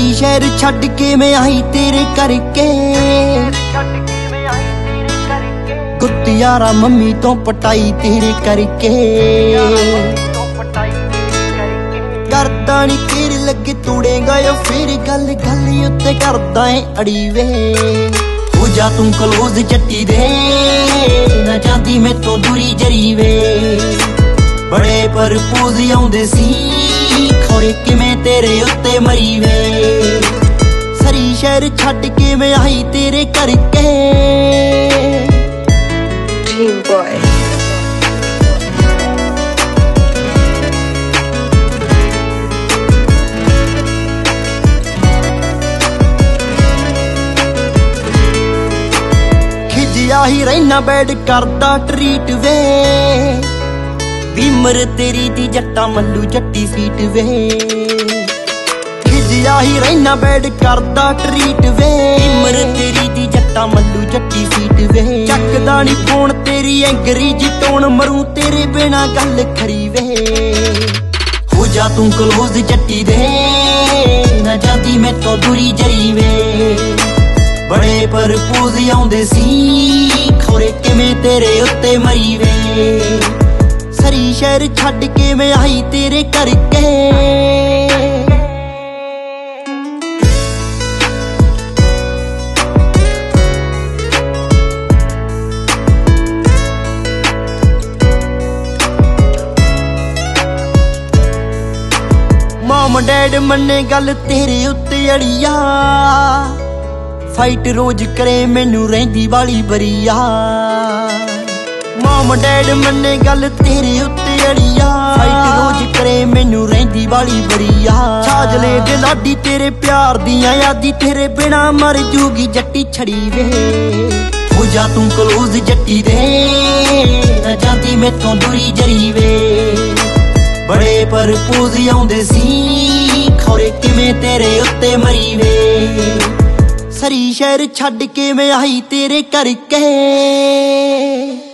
ਸਰੀ ਸ਼ਹਿਰ ਛੱਡ ਕੇ ਮੈਂ ਆਈ ਤੇਰੇ ਕਰਕੇ। ਗੁੱਤਿਆਰਾ ਮੰਮੀ ਤੋਂ ਪਟਾਈ ਤੇਰੇ ਕਰਕੇ। ਕਰਦਾ ਨੀ ਤੇਰੇ ਲੱਗੇ ਤੋੜੇਗਾ ਓ ਫਿਰ ਗੱਲ ਗੱਲ ਉੱਤੇ ਕਰਦਾ ਏ ਅੜੀ ਵੇ। ਹੋ ਜਾ ਤੂੰ ਕਲੋਜ਼ ਜੱਟੀ ਦੇ ਨਾ ਜਾਂਦੀ ਮੈਥੋਂ ਦੂਰੀ ਜਰੀ ਵੇ। ਬੜੇ ਪਰਪੋਜ਼ ਆਉਂਦੇ ਸੀ ਖੋਰੇ ਕਿਵੇਂ ਤੇਰੇ ਉੱਤੇ ਮਰੀ ਵੇ। ਸਰੀ ਸ਼ਹਿਰ ਛੱਡ ਕੇ ਮੈਂ ਆਈ ਤੇਰੇ ਕਰਕੇ। Team Boy ਖਿਜਿਆ ਹੀ ਰਹਿਣਾ ਬੈਡ ਕਰਦਾ ਟਰੀਟ ਵੇ। ਵਿਮਰ ਤੇਰੀ ਦੀ ਜੱਟਾ ਮੱਲੂ ਜੱਟੀ ਸੀਟ ਵੇ। ਖਿਜਿਆ ਹੀ ਰਹਿਣਾ ਬੈਡ ਕਰਦਾ ਟਰੀਟ ਵੇ। ਵਿਮਰ ਤੇਰੀ ਦੀ ਜੱਟਾ ਮੱਲੂ ਜੱਟੀ ਸੀਟ ਵੇ। ਚੱਕਦਾ ਨੀ ਫੋਨ ਤੇਰੀ ਅੰਗਰੇਜ਼ੀ ਟੋਨ ਮਰੂ ਤੇਰੇ ਬਿਨਾ ਗੱਲ ਖਰੀ ਵੇ। ਹੋ ਜਾ ਤੂੰ ਕਲੋਜ਼ ਜੱਟੀ ਦੇ ਨਾ ਜਾਂਦੀ ਮੈਥੋਂ ਦੂਰੀ ਜਰੀ ਵੇ। ਬੜੇ ਪਰਪੋਜ਼ ਆਉਂਦੇ ਸੀ ਖੋਰੇ ਕਿਵੇਂ ਤੇਰੇ ਉੱਤੇ ਮਰੀ ਵੇ। ਸਰੀ ਸ਼ਹਿਰ ਛੱਡ ਕੇ ਮੈਂ ਆਈ ਤੇਰੇ ਕਰਕੇ। ਮਮ ਡੈਡ ਮੰਨੇ ਗੱਲ ਤੇਰੇ ਉੱਤੇ ਅੜੀਆ। ਫਾਈਟ ਰੋਜ਼ ਕਰੇ ਮੈਨੂੰ ਰਹਿੰਦੀ ਵਾਲੀ ਬਰੀਆ। ਮਮ ਡੈਡ ਮੰਨੇ ਗੱਲ ਤੇਰੇ ਉੱਤੇ ਅੜੀਆ। ਫਾਈਟ ਰੋਜ਼ ਕਰੇ ਮੈਨੂੰ ਰਹਿੰਦੀ ਵਾਲੀ ਬਰੀਆ। ਛਾਜਲੇ ਦੇ ਲਾਡੀ ਤੇਰੇ ਪਿਆਰ ਦੀਆਂ ਯਾਦੀ ਤੇਰੇ ਬਿਨਾ ਮਰ ਜੂਗੀ ਜੱਟੀ ਛੜੀ ਵੇ। ਹੋ ਜਾ ਤੂੰ ਕਲੋਜ਼ ਜੱਟੀ ਦੇ ਨਾ ਜਾਂਦੀ ਮੈਥੋਂ ਦੂਰੀ ਜਰੀ ਵੇ। ਬੜੇ ਪਰਪੋਜ਼ ਆਉਂਦੇ ਸੀ ਖੋਰੇ ਕਿਵੇਂ ਤੇਰੇ ਉੱਤੇ ਮਰੀ ਵੇ। ਸਰੀ ਸ਼ਹਿਰ ਛੱਡ ਕੇ ਮੈਂ ਆਈ ਤੇਰੇ ਕਰਕੇ।